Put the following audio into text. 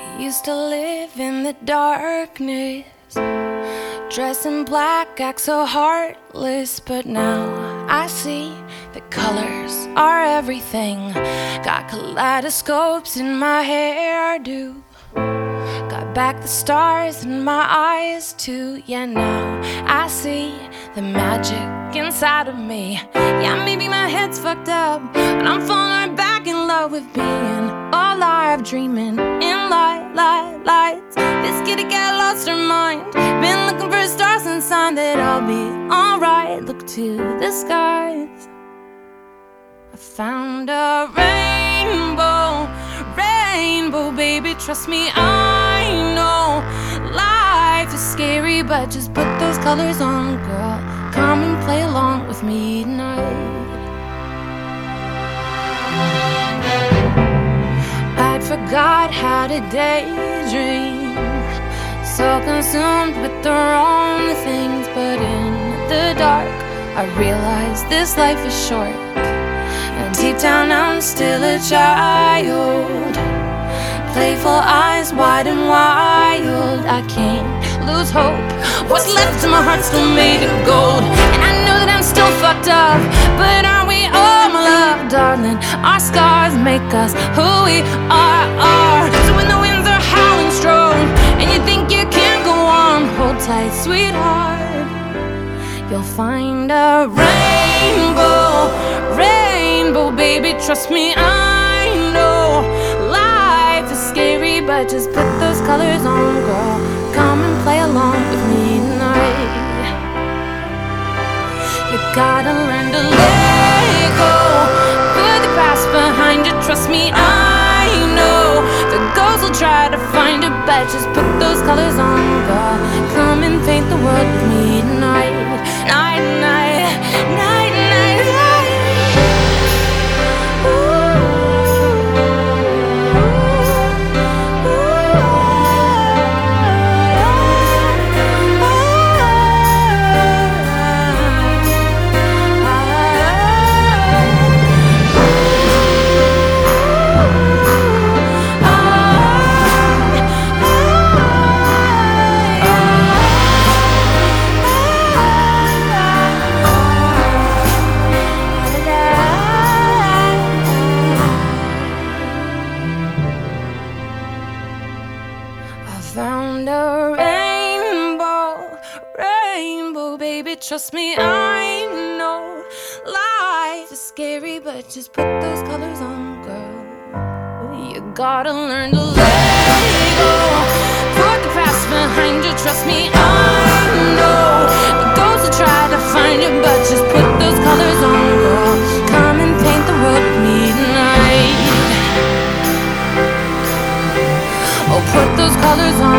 Used to live in the darkness, dress in black, act so heartless. But now I see the colors are everything. Got kaleidoscopes in my hairdo, got back the stars in my eyes too. Yeah, now I see the magic inside of me. Yeah, maybe my head's fucked up, but I'm falling back in love with being alive, dreaming in lights. This kitty cat lost her mind, been looking for stars and sign that I'll be alright. Look to the skies, I found a rainbow, baby, trust me, I know life is scary, but just put those colors on, girl. Come and play along with me tonight. I'd forgot how to daydream, so consumed with the wrong things. But in the dark, I realized this life is short, and deep down I'm still a child. Playful eyes wide and wild, I can't lose hope. What's left of my heart still made of gold, and I know that I'm still fucked up, but aren't we all, my love, darling? Our scars make us who we are. So when the winds are howling strong and you think you can't go on, hold tight, sweetheart, you'll find a rainbow, baby, trust me, I know life is scary, but just put those colors on, girl. Come and play along with me tonight. You gotta learn to let go, put the past behind you, trust me, I know the ghosts will try to find you, but just put those colors on, girl. Come and paint the world with me tonight. Night. Found a rainbow, baby, trust me, I know life is scary, but just put those colors on, girl. You gotta learn to let go, put the past behind you, trust me, I know the ghosts will try to find you, but just put those colors on, girl. Come and paint the world with me tonight. Oh, put those colors on.